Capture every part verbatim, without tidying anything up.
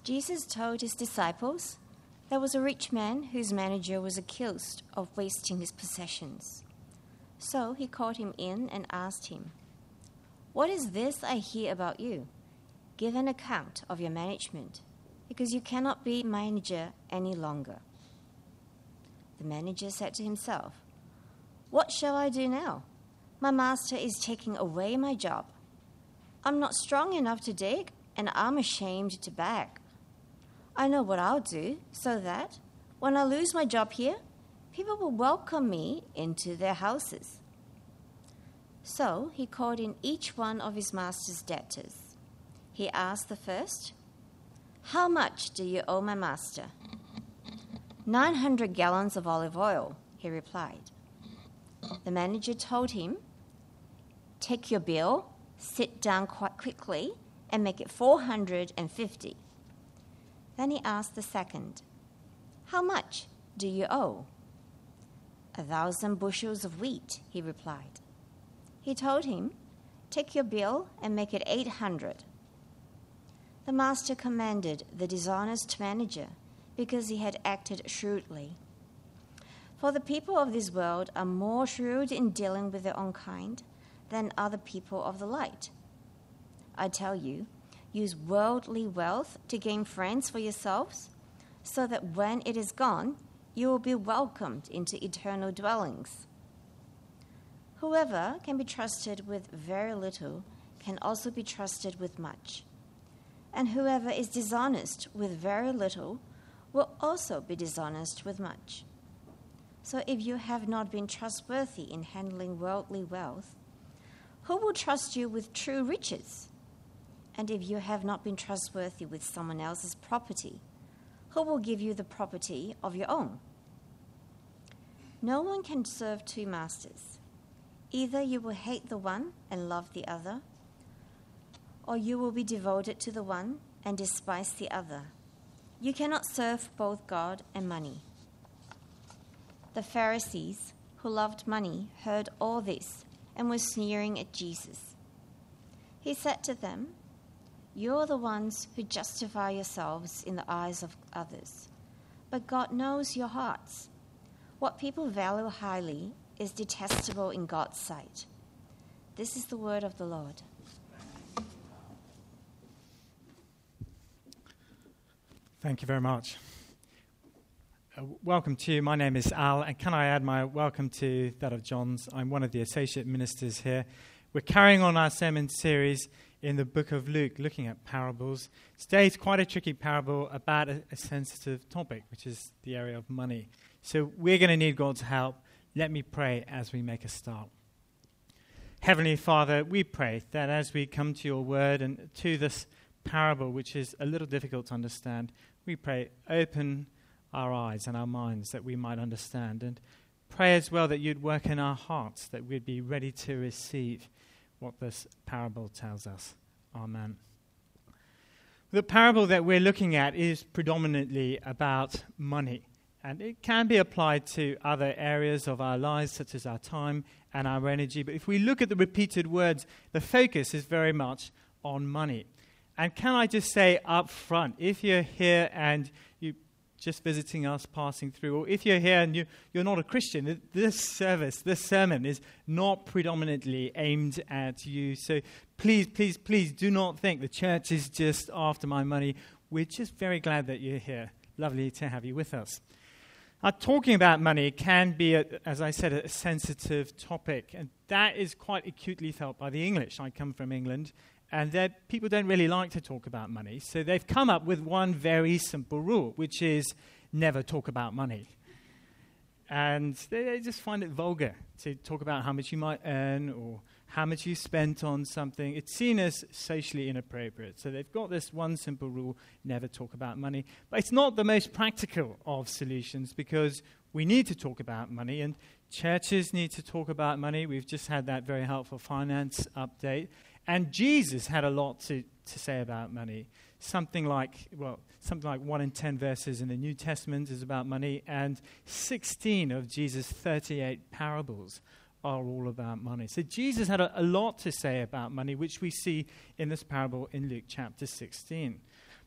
Jesus told his disciples there was a rich man whose manager was accused of wasting his possessions. So he called him in and asked him, "What is this I hear about you? Give an account of your management, because you cannot be manager any longer." The manager said to himself, "What shall I do now? My master is taking away my job. I'm not strong enough to dig, and I'm ashamed to beg. I know what I'll do so that when I lose my job here, people will welcome me into their houses." So he called in each one of his master's debtors. He asked the first, "How much do you owe my master?" Nine hundred gallons of olive oil," he replied. The manager told him, "Take your bill, sit down quite quickly, and make it four hundred fifty. Then he asked the second, "How much do you owe?" "A thousand bushels of wheat," he replied. He told him, "Take your bill and make it eight hundred. The master commended the dishonest manager because he had acted shrewdly. For the people of this world are more shrewd in dealing with their own kind than are the people of the light. I tell you, use worldly wealth to gain friends for yourselves, so that when it is gone, you will be welcomed into eternal dwellings. Whoever can be trusted with very little can also be trusted with much. And whoever is dishonest with very little will also be dishonest with much. So if you have not been trustworthy in handling worldly wealth, who will trust you with true riches? And if you have not been trustworthy with someone else's property, who will give you the property of your own? No one can serve two masters. Either you will hate the one and love the other, or you will be devoted to the one and despise the other. You cannot serve both God and money." The Pharisees, who loved money, heard all this and were sneering at Jesus. He said to them, "You are the ones who justify yourselves in the eyes of others, but God knows your hearts. What people value highly is detestable in God's sight." This is the word of the Lord. Thank you very much. Uh, welcome to you. My name is Al, and can I add my welcome to that of John's? I'm one of the associate ministers here. We're carrying on our sermon series in the book of Luke, looking at parables. Today's quite a tricky parable about a, a sensitive topic, which is the area of money. So we're going to need God's help. Let me pray as we make a start. Heavenly Father, we pray that as we come to your word and to this parable, which is a little difficult to understand, we pray, open our eyes and our minds that we might understand, and pray as well that you'd work in our hearts, that we'd be ready to receive what this parable tells us. Amen. The parable that we're looking at is predominantly about money, and it can be applied to other areas of our lives, such as our time and our energy. But if we look at the repeated words, the focus is very much on money. And can I just say up front, if you're here and you're just visiting us, passing through, or if you're here and you, you're not a Christian, this service, this sermon is not predominantly aimed at you. So please, please, please do not think the church is just after my money. We're just very glad that you're here. Lovely to have you with us. Now, talking about money can be, a, as I said, a sensitive topic, and that is quite acutely felt by the English. I come from England, and that people don't really like to talk about money. So they've come up with one very simple rule, which is never talk about money. And they, they just find it vulgar to talk about how much you might earn or how much you spent on something. It's seen as socially inappropriate. So they've got this one simple rule, never talk about money. But it's not the most practical of solutions, because we need to talk about money, and churches need to talk about money. We've just had that very helpful finance update. And Jesus had a lot to, to say about money. Something like, well, something like one in ten verses in the New Testament is about money, and sixteen of Jesus' thirty-eight parables are all about money. So Jesus had a, a lot to say about money, which we see in this parable in Luke chapter sixteen.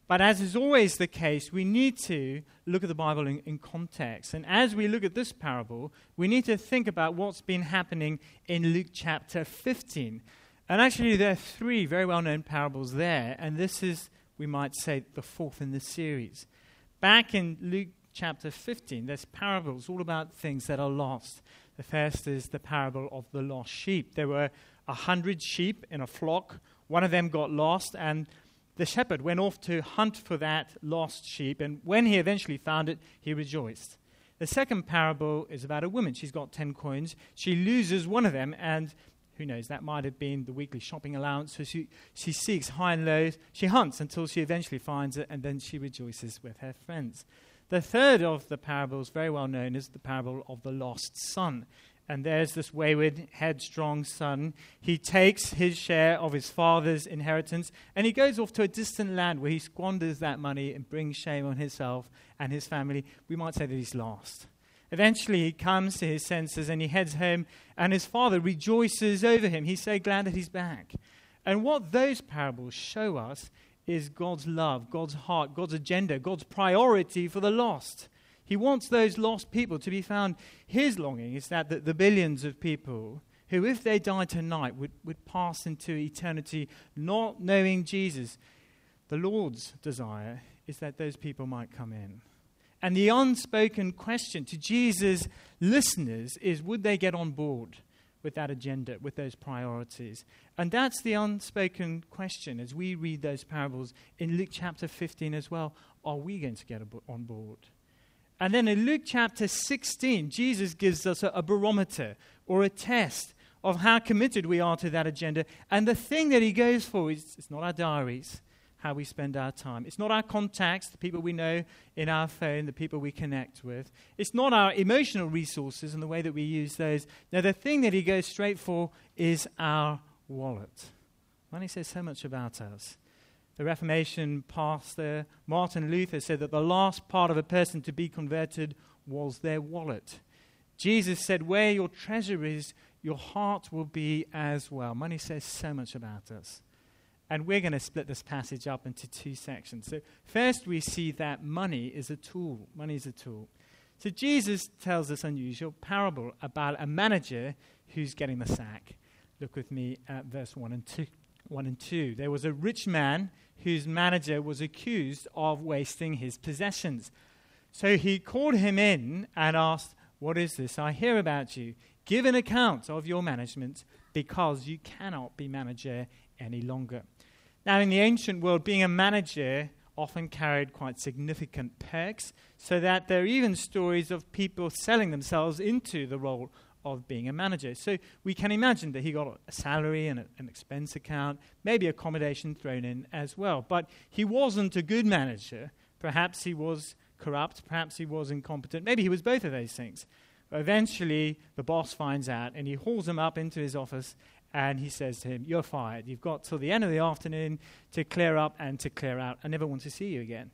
But as is always the case, we need to look at the Bible in, in context. And as we look at this parable, we need to think about what's been happening in Luke chapter fifteen. And actually, there are three very well-known parables there, and this is, we might say, the fourth in this series. Back in Luke chapter fifteen, there's parables all about things that are lost. The first is the parable of the lost sheep. There were a hundred sheep in a flock. One of them got lost, and the shepherd went off to hunt for that lost sheep, and when he eventually found it, he rejoiced. The second parable is about a woman. She's got ten coins. She loses one of them, and who knows, that might have been the weekly shopping allowance. So she, she seeks high and low. She hunts until she eventually finds it, and then she rejoices with her friends. The third of the parables, very well known, is the parable of the lost son. And there's this wayward, headstrong son. He takes his share of his father's inheritance, and he goes off to a distant land where he squanders that money and brings shame on himself and his family. We might say that he's lost. Eventually, he comes to his senses, and he heads home, and his father rejoices over him. He's so glad that he's back. And what those parables show us is God's love, God's heart, God's agenda, God's priority for the lost. He wants those lost people to be found. His longing is that the, the billions of people who, if they died tonight, would, would pass into eternity not knowing Jesus. The Lord's desire is that those people might come in. And the unspoken question to Jesus' listeners is, would they get on board with that agenda, with those priorities? And that's the unspoken question as we read those parables in Luke chapter fifteen as well. Are we going to get on board? And then in Luke chapter sixteen, Jesus gives us a, a barometer or a test of how committed we are to that agenda. And the thing that he goes for is it's not our diaries, how we spend our time. It's not our contacts, the people we know in our phone, the people we connect with. It's not our emotional resources and the way that we use those. No, the thing that he goes straight for is our wallet. Money says so much about us. The Reformation pastor Martin Luther said that the last part of a person to be converted was their wallet. Jesus said, where your treasure is, your heart will be as well. Money says so much about us. And we're going to split this passage up into two sections. So first we see that money is a tool. Money is a tool. So Jesus tells this unusual parable about a manager who's getting the sack. Look with me at verse one and two. One and two. There was a rich man whose manager was accused of wasting his possessions. So he called him in and asked, what is this I hear about you? Give an account of your management, because you cannot be manager any longer. Now, in the ancient world, being a manager often carried quite significant perks, so that there are even stories of people selling themselves into the role of being a manager. So we can imagine that he got a salary and a, an expense account, maybe accommodation thrown in as well. But he wasn't a good manager. Perhaps he was corrupt, perhaps he was incompetent, maybe he was both of those things. But eventually, the boss finds out, and he hauls him up into his office, and he says to him, you're fired. You've got till the end of the afternoon to clear up and to clear out. I never want to see you again.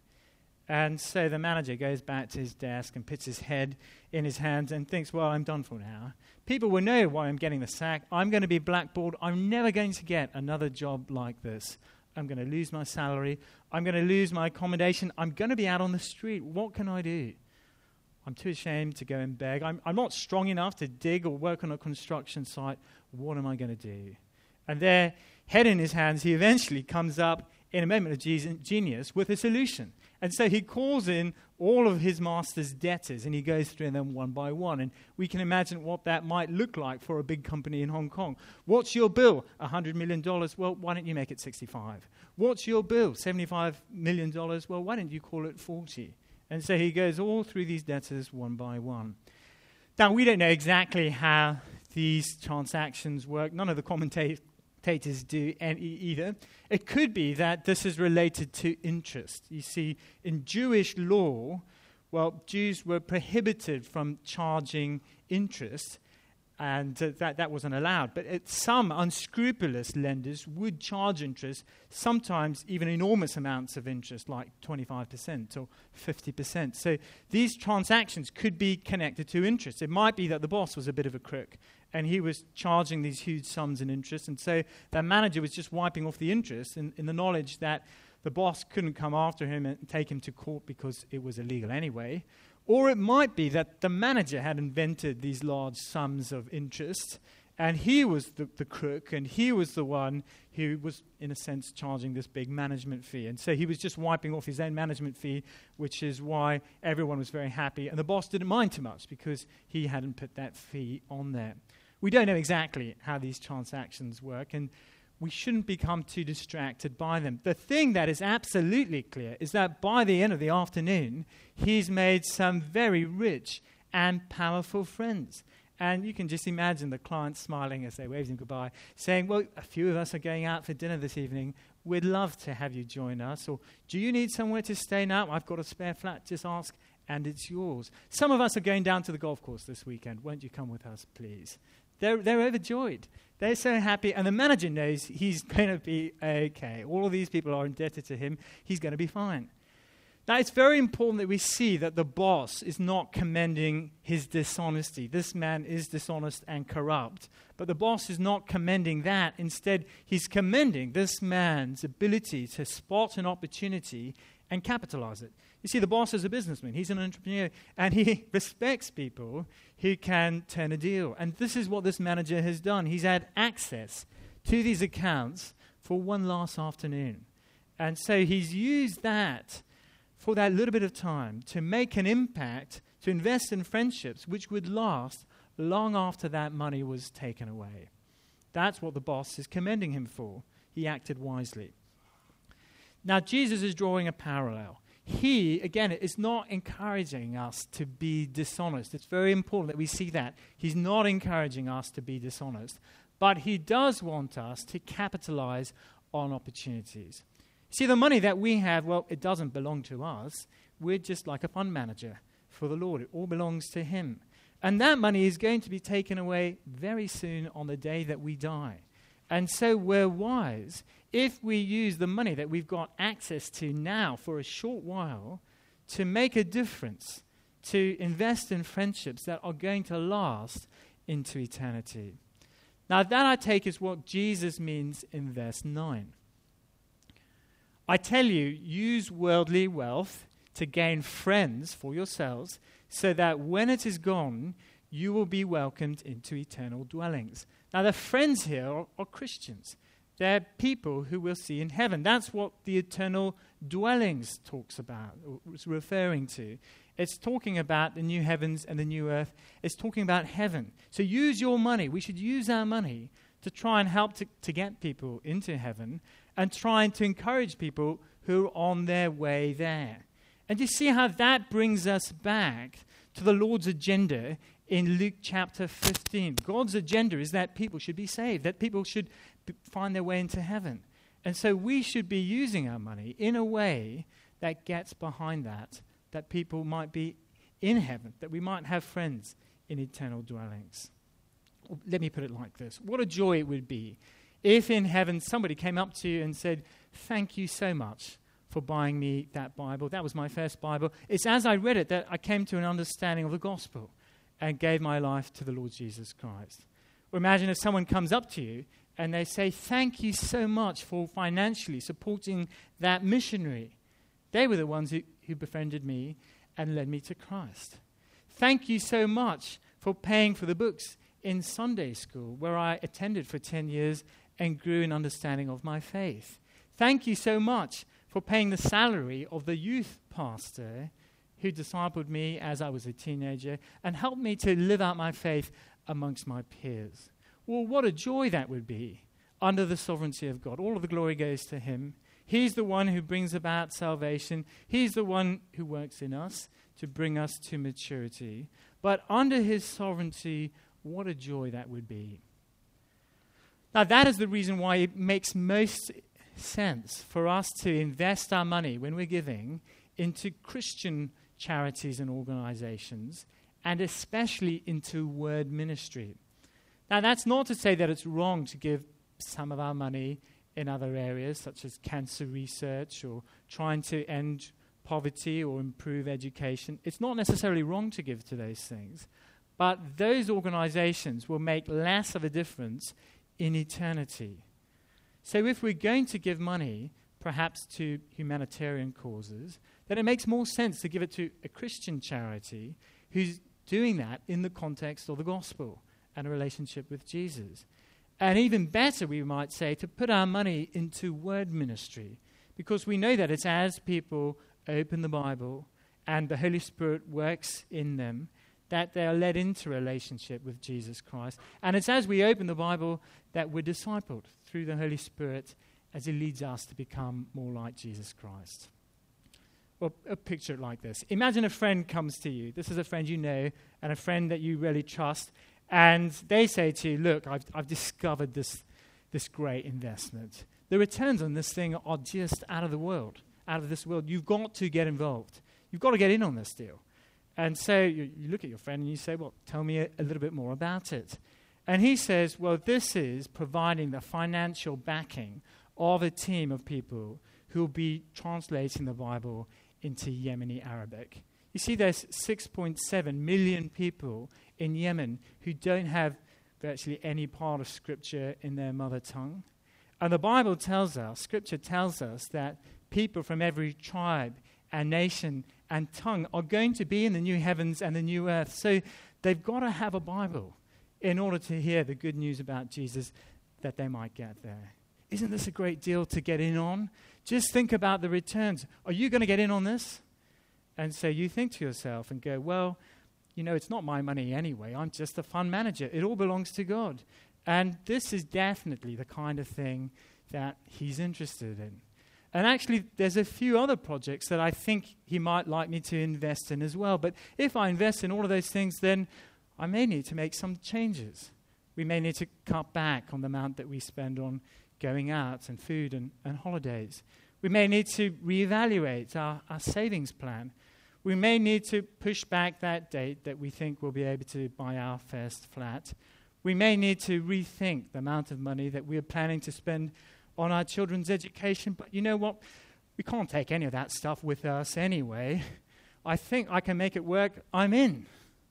And so the manager goes back to his desk and puts his head in his hands and thinks, well, I'm done for now. People will know why I'm getting the sack. I'm going to be blackballed. I'm never going to get another job like this. I'm going to lose my salary. I'm going to lose my accommodation. I'm going to be out on the street. What can I do? I'm too ashamed to go and beg. I'm, I'm not strong enough to dig or work on a construction site. What am I going to do? And there, head in his hands, he eventually comes up in a moment of genius with a solution. And so he calls in all of his master's debtors, and he goes through them one by one. And we can imagine what that might look like for a big company in Hong Kong. What's your bill? one hundred million dollars. Well, why don't you make it sixty-five? What's your bill? seventy-five million dollars. Well, why don't you call it forty? And so he goes all through these debtors one by one. Now, we don't know exactly how these transactions work. None of the commentators do any either. It could be that this is related to interest. You see, in Jewish law, well, Jews were prohibited from charging interest, and uh, that, that wasn't allowed. But it, some unscrupulous lenders would charge interest, sometimes even enormous amounts of interest, like twenty-five percent or fifty percent. So these transactions could be connected to interest. It might be that the boss was a bit of a crook, and he was charging these huge sums in interest, and so that manager was just wiping off the interest in, in the knowledge that the boss couldn't come after him and take him to court because it was illegal anyway. Or it might be that the manager had invented these large sums of interest, and he was the, the crook, and he was the one who was, in a sense, charging this big management fee. And so he was just wiping off his own management fee, which is why everyone was very happy. And the boss didn't mind too much because he hadn't put that fee on there. We don't know exactly how these transactions work, and we shouldn't become too distracted by them. The thing that is absolutely clear is that by the end of the afternoon, he's made some very rich and powerful friends. And you can just imagine the client smiling as they waved him goodbye, saying, well, a few of us are going out for dinner this evening. We'd love to have you join us. Or, do you need somewhere to stay now? I've got a spare flat. Just ask, and it's yours. Some of us are going down to the golf course this weekend. Won't you come with us, please? They're, they're overjoyed. They're so happy. And the manager knows he's going to be okay. All of these people are indebted to him. He's going to be fine. Now, it's very important that we see that the boss is not commending his dishonesty. This man is dishonest and corrupt. But the boss is not commending that. Instead, he's commending this man's ability to spot an opportunity and capitalize it. You see, the boss is a businessman. He's an entrepreneur, and he respects people who can turn a deal. And this is what this manager has done. He's had access to these accounts for one last afternoon. And so he's used that for that little bit of time to make an impact, to invest in friendships which would last long after that money was taken away. That's what the boss is commending him for. He acted wisely. Now, Jesus is drawing a parallel. He, again, is not encouraging us to be dishonest. It's very important that we see that. He's not encouraging us to be dishonest. But he does want us to capitalize on opportunities. See, the money that we have, well, it doesn't belong to us. We're just like a fund manager for the Lord. It all belongs to him. And that money is going to be taken away very soon on the day that we die. And so we're wise if we use the money that we've got access to now for a short while to make a difference, to invest in friendships that are going to last into eternity. Now, that I take is what Jesus means in verse nine. I tell you, use worldly wealth to gain friends for yourselves, so that when it is gone, you will be welcomed into eternal dwellings. Now, the friends here are, are Christians. They're people who we'll see in heaven. That's what the eternal dwellings talks about, or is referring to. It's talking about the new heavens and the new earth. It's talking about heaven. So use your money. We should use our money to try and help to, to get people into heaven and trying to encourage people who are on their way there. And you see how that brings us back to the Lord's agenda in Luke chapter fifteen. God's agenda is that people should be saved, that people should b- find their way into heaven. And so we should be using our money in a way that gets behind that, that people might be in heaven, that we might have friends in eternal dwellings. Let me put it like this. What a joy it would be if in heaven somebody came up to you and said, thank you so much for buying me that Bible. That was my first Bible. It's as I read it that I came to an understanding of the gospel and gave my life to the Lord Jesus Christ. Or imagine if someone comes up to you and they say, thank you so much for financially supporting that missionary. They were the ones who, who befriended me and led me to Christ. Thank you so much for paying for the books in Sunday school, where I attended for ten years and grew in understanding of my faith. Thank you so much for paying the salary of the youth pastor who discipled me as I was a teenager and helped me to live out my faith amongst my peers. Well, what a joy that would be under the sovereignty of God. All of the glory goes to him. He's the one who brings about salvation. He's the one who works in us to bring us to maturity. But under his sovereignty, what a joy that would be. Now, that is the reason why it makes most sense for us to invest our money when we're giving into Christian charities and organizations, and especially into word ministry. Now, that's not to say that it's wrong to give some of our money in other areas, such as cancer research or trying to end poverty or improve education. It's not necessarily wrong to give to those things, but those organizations will make less of a difference in eternity. So if we're going to give money, perhaps to humanitarian causes, then it makes more sense to give it to a Christian charity who's doing that in the context of the gospel and a relationship with Jesus. And even better, we might say, to put our money into word ministry, because we know that it's as people open the Bible and the Holy Spirit works in them that they are led into relationship with Jesus Christ. And it's as we open the Bible that we're discipled through the Holy Spirit as He leads us to become more like Jesus Christ. Well, a picture it like this. Imagine a friend comes to you. This is a friend you know and a friend that you really trust. And they say to you, look, I've, I've discovered this, this great investment. The returns on this thing are just out of the world, out of this world. You've got to get involved. You've got to get in on this deal. And so you, you look at your friend and you say, well, tell me a, a little bit more about it. And he says, well, this is providing the financial backing of a team of people who will be translating the Bible into Yemeni Arabic. You see, there's six point seven million people in Yemen who don't have virtually any part of Scripture in their mother tongue. And the Bible tells us, Scripture tells us, that people from every tribe and nation and tongue are going to be in the new heavens and the new earth. So they've got to have a Bible in order to hear the good news about Jesus that they might get there. Isn't this a great deal to get in on? Just think about the returns. Are you going to get in on this? And so you think to yourself and go, well, you know, it's not my money anyway. I'm just a fund manager. It all belongs to God. And this is definitely the kind of thing that He's interested in. And actually, there's a few other projects that I think He might like me to invest in as well. But if I invest in all of those things, then I may need to make some changes. We may need to cut back on the amount that we spend on going out and food and, and holidays. We may need to reevaluate our, our savings plan. We may need to push back that date that we think we'll be able to buy our first flat. We may need to rethink the amount of money that we are planning to spend on our children's education. But you know what? We can't take any of that stuff with us anyway. I think I can make it work. I'm in.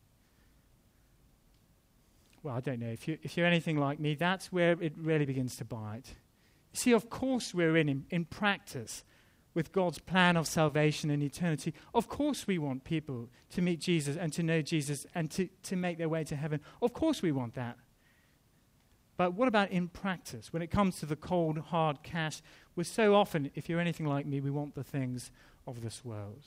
Well, I don't know. If, you, if you're anything like me, that's where it really begins to bite. You see, of course we're in, in in practice with God's plan of salvation and eternity. Of course we want people to meet Jesus and to know Jesus and to, to make their way to heaven. Of course we want that. But what about in practice? When it comes to the cold, hard cash, we're so often, if you're anything like me, we want the things of this world.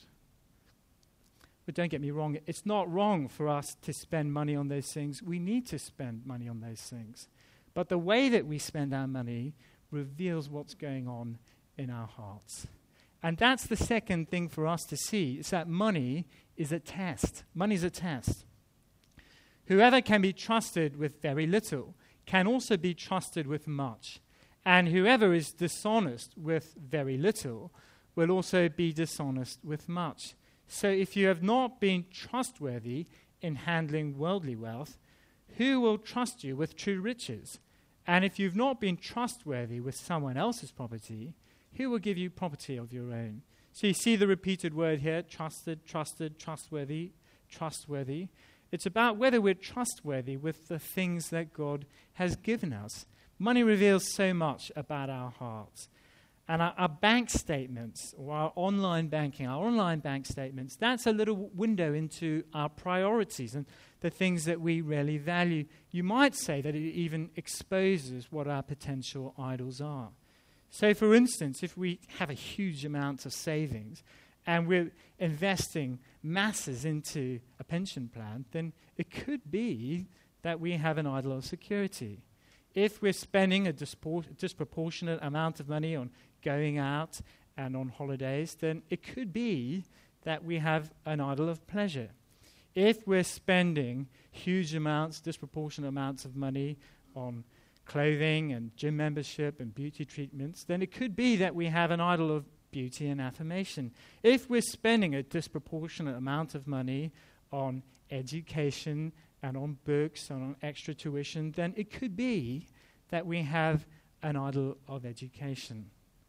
But don't get me wrong, it's not wrong for us to spend money on those things. We need to spend money on those things. But the way that we spend our money reveals what's going on in our hearts. And that's the second thing for us to see, is that money is a test. Money is a test. Whoever can be trusted with very little can also be trusted with much. And whoever is dishonest with very little will also be dishonest with much. So if you have not been trustworthy in handling worldly wealth, who will trust you with true riches? And if you've not been trustworthy with someone else's property, who will give you property of your own? So you see the repeated word here, trusted, trusted, trustworthy, trustworthy. It's about whether we're trustworthy with the things that God has given us. Money reveals so much about our hearts. And our, our bank statements, or our online banking, our online bank statements, that's a little window into our priorities and the things that we really value. You might say that it even exposes what our potential idols are. So, for instance, if we have a huge amount of savings and we're investing masses into a pension plan, then it could be that we have an idol of security. If we're spending a dispor- disproportionate amount of money on going out and on holidays, then it could be that we have an idol of pleasure. If we're spending huge amounts, disproportionate amounts of money on clothing and gym membership and beauty treatments, then it could be that we have an idol of beauty and affirmation. If we're spending a disproportionate amount of money on education and on books and on extra tuition, then it could be that we have an idol of education.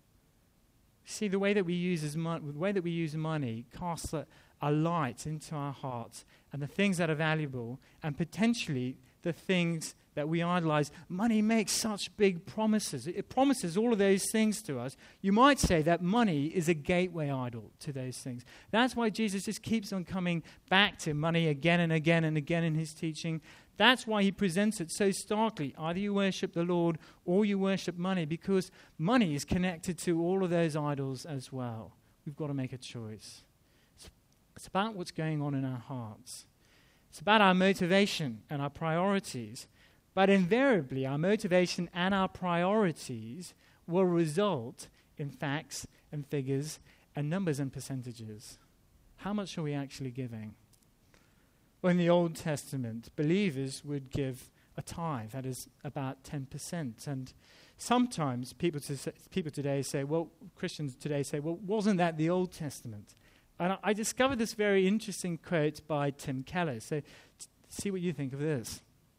See, the way that we use as mon- the way that we use money casts a, a light into our hearts and the things that are valuable and potentially the things that we idolize. Money makes such big promises. It promises all of those things to us. You might say that money is a gateway idol to those things. That's why Jesus just keeps on coming back to money again and again and again in his teaching. That's why he presents it so starkly. Either you worship the Lord or you worship money, because money is connected to all of those idols as well. We've got to make a choice. It's, it's about what's going on in our hearts. It's about our motivation and our priorities. But invariably, our motivation and our priorities will result in facts and figures and numbers and percentages. How much are we actually giving? Well, in the Old Testament, believers would give a tithe, that is about ten percent. And sometimes people, to say, people today say, well, Christians today say, well, wasn't that the Old Testament? And I, I discovered this very interesting quote by Tim Keller. So t- see what you think of this.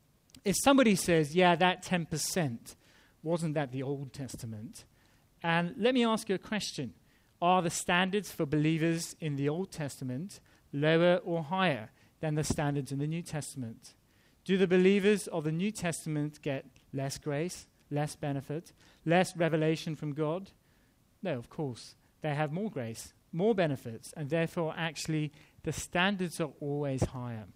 If somebody says, yeah, that ten percent, wasn't that the Old Testament? And let me ask you a question. Are the standards for believers in the Old Testament lower or higher than the standards in the New Testament? Do the believers of the New Testament get less grace, less benefit, less revelation from God? No, of course. They have more grace, more benefits, and therefore actually the standards are always higher.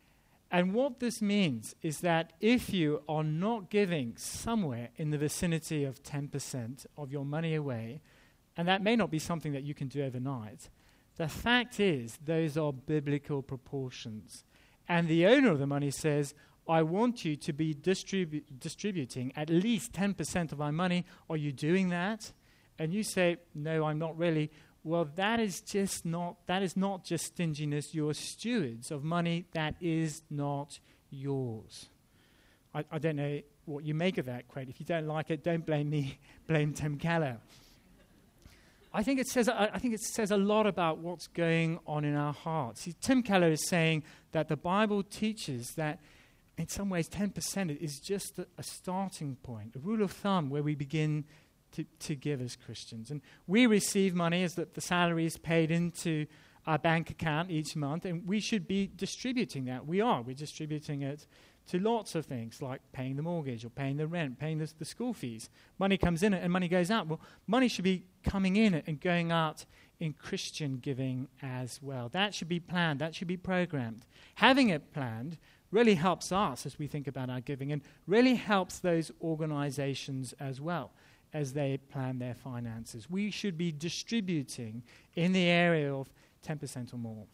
And what this means is that if you are not giving somewhere in the vicinity of ten percent of your money away, and that may not be something that you can do overnight, the fact is those are biblical proportions. And the owner of the money says, I want you to be distribu- distributing at least ten percent of my money. Are you doing that? And you say, no, I'm not really. Well, that is just not, that is not just stinginess. You're stewards of money that is not yours. I, I don't know what you make of that quote. If you don't like it, don't blame me, blame Tim Keller. I think it says I think it says a lot about what's going on in our hearts. See, Tim Keller is saying that the Bible teaches that in some ways ten percent is just a, a starting point, a rule of thumb where we begin to, to give as Christians. And we receive money as that the salary is paid into our bank account each month, and we should be distributing that. We are. We're distributing it to lots of things like paying the mortgage or paying the rent, paying the, the school fees. Money comes in and money goes out. Well, money should be coming in and going out in Christian giving as well. That should be planned. That should be programmed. Having it planned really helps us as we think about our giving, and really helps those organizations as well as they plan their finances. We should be distributing in the area of ten percent or more.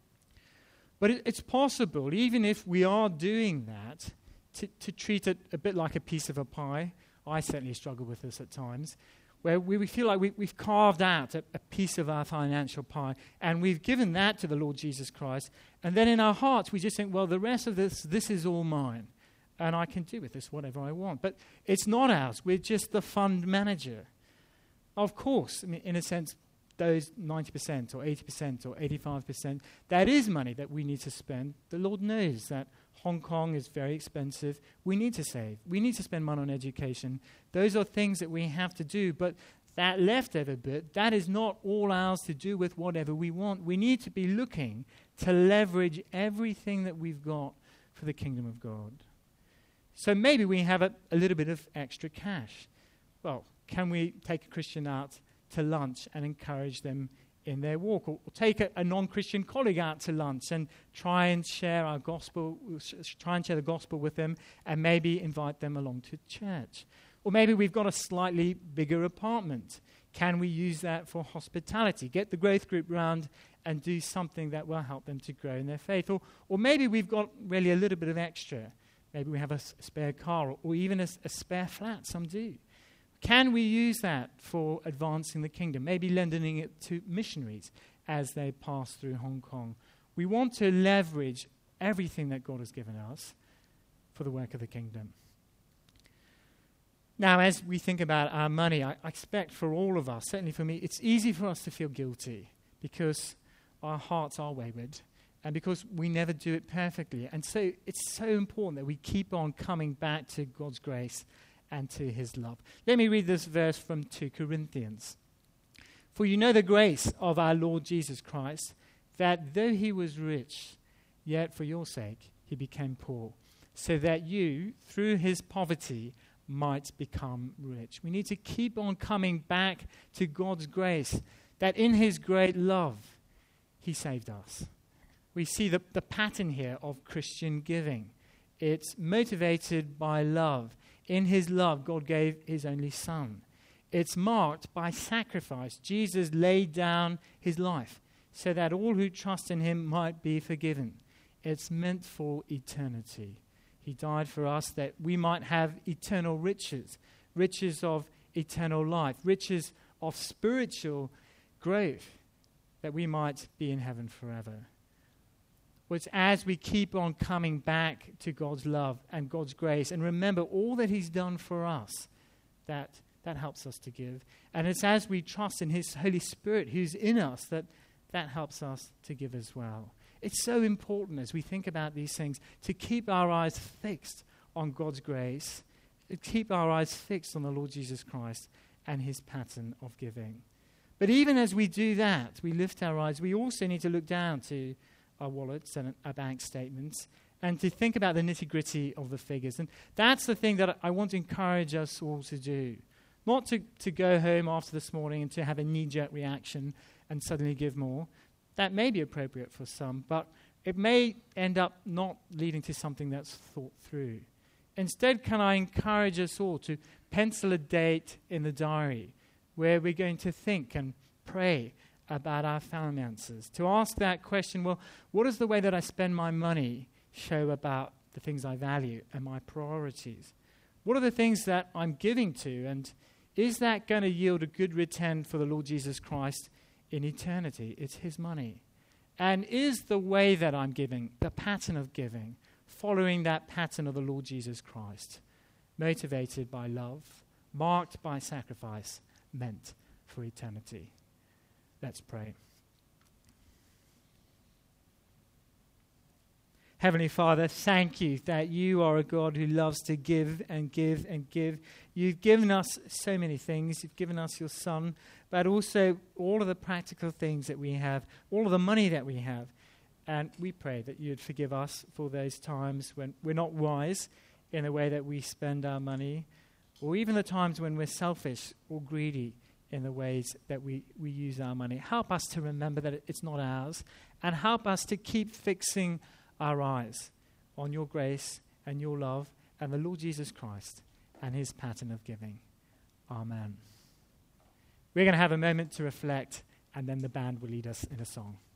But it, it's possible, even if we are doing that, to, to treat it a bit like a piece of a pie. I certainly struggle with this at times, where we, we feel like we, we've carved out a, a piece of our financial pie, and we've given that to the Lord Jesus Christ, and then in our hearts we just think, well, the rest of this, this is all mine, and I can do with this whatever I want. But it's not ours. We're just the fund manager. Of course, I mean, in a sense, those ninety percent or eighty percent or eighty-five percent, that is money that we need to spend. The Lord knows that Hong Kong is very expensive. We need to save. We need to spend money on education. Those are things that we have to do. But that leftover bit, that is not all ours to do with whatever we want. We need to be looking to leverage everything that we've got for the kingdom of God. So maybe we have a, a little bit of extra cash. Well, can we take a Christian out to lunch and encourage them in their walk, or, or take a, a non-Christian colleague out to lunch and try and share our gospel, sh- try and share the gospel with them, and maybe invite them along to church? Or maybe we've got a slightly bigger apartment. Can we use that for hospitality? Get the growth group round and do something that will help them to grow in their faith. Or, or maybe we've got really a little bit of extra. Maybe we have a, s- a spare car, or, or even a, s- a spare flat. Some do. Can we use that for advancing the kingdom? Maybe lending it to missionaries as they pass through Hong Kong. We want to leverage everything that God has given us for the work of the kingdom. Now, as we think about our money, I, I expect for all of us, certainly for me, it's easy for us to feel guilty because our hearts are wayward and because we never do it perfectly. And so it's so important that we keep on coming back to God's grace and to his love. Let me read this verse from two Corinthians. For you know the grace of our Lord Jesus Christ, that though he was rich, yet for your sake he became poor, so that you, through his poverty, might become rich. We need to keep on coming back to God's grace, that in his great love, he saved us. We see the, the pattern here of Christian giving. It's motivated by love. In his love, God gave his only Son. It's marked by sacrifice. Jesus laid down his life so that all who trust in him might be forgiven. It's meant for eternity. He died for us that we might have eternal riches, riches of eternal life, riches of spiritual growth, that we might be in heaven forever. Well, it's as we keep on coming back to God's love and God's grace and remember all that he's done for us, that that helps us to give. And it's as we trust in his Holy Spirit who's in us that that helps us to give as well. It's so important as we think about these things to keep our eyes fixed on God's grace, to keep our eyes fixed on the Lord Jesus Christ and his pattern of giving. But even as we do that, we lift our eyes, we also need to look down to our wallets and our bank statements and to think about the nitty-gritty of the figures. And that's the thing that I want to encourage us all to do. Not to, to go home after this morning and to have a knee-jerk reaction and suddenly give more. That may be appropriate for some, but it may end up not leading to something that's thought through. Instead, can I encourage us all to pencil a date in the diary where we're going to think and pray about our finances, to ask that question, well, what is the way that I spend my money show about the things I value and my priorities? What are the things that I'm giving to, and is that going to yield a good return for the Lord Jesus Christ in eternity? It's his money. And is the way that I'm giving, the pattern of giving, following that pattern of the Lord Jesus Christ, motivated by love, marked by sacrifice, meant for eternity? Let's pray. Heavenly Father, thank you that you are a God who loves to give and give and give. You've given us so many things. You've given us your Son, but also all of the practical things that we have, all of the money that we have. And we pray that you'd forgive us for those times when we're not wise in the way that we spend our money, or even the times when we're selfish or greedy in the ways that we, we use our money. Help us to remember that it's not ours, and help us to keep fixing our eyes on your grace and your love and the Lord Jesus Christ and his pattern of giving. Amen. We're going to have a moment to reflect, and then the band will lead us in a song.